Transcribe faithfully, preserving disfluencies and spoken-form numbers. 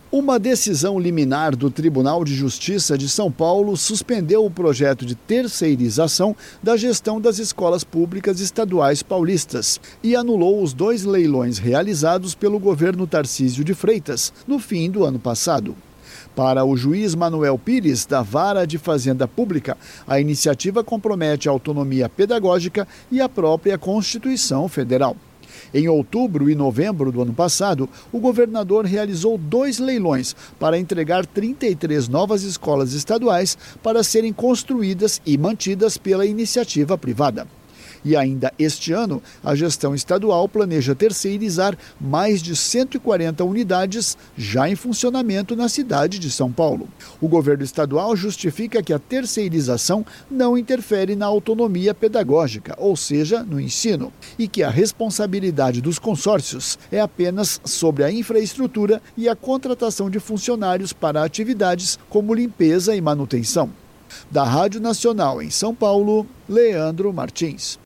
Uma decisão liminar do Tribunal de Justiça de São Paulo suspendeu o projeto de terceirização da gestão das escolas públicas estaduais paulistas e anulou os dois leilões realizados pelo governo Tarcísio de Freitas no fim do ano passado. Para o juiz Manuel Pires, da Vara de Fazenda Pública, a iniciativa compromete a autonomia pedagógica e a própria Constituição Federal. Em outubro e novembro do ano passado, o governador realizou dois leilões para entregar trinta e três novas escolas estaduais para serem construídas e mantidas pela iniciativa privada. E ainda este ano, a gestão estadual planeja terceirizar mais de cento e quarenta unidades já em funcionamento na cidade de São Paulo. O governo estadual justifica que a terceirização não interfere na autonomia pedagógica, ou seja, no ensino, e que a responsabilidade dos consórcios é apenas sobre a infraestrutura e a contratação de funcionários para atividades como limpeza e manutenção. Da Rádio Nacional em São Paulo, Leandro Martins.